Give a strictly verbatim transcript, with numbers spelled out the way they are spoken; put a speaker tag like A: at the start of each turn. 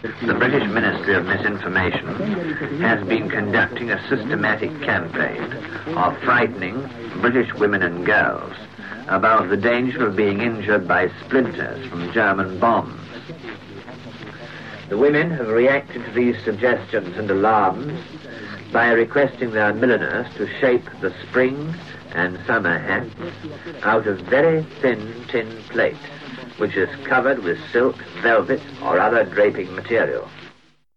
A: The British Ministry of Misinformation has been conducting a systematic campaign of frightening British women and girls about the danger of being injured by splinters from German bombs. The women have reacted to these suggestions and alarms by requesting their milliners to shape the spring and summer hats out of very thin tin plate, which is covered with silk, velvet, or other draping material.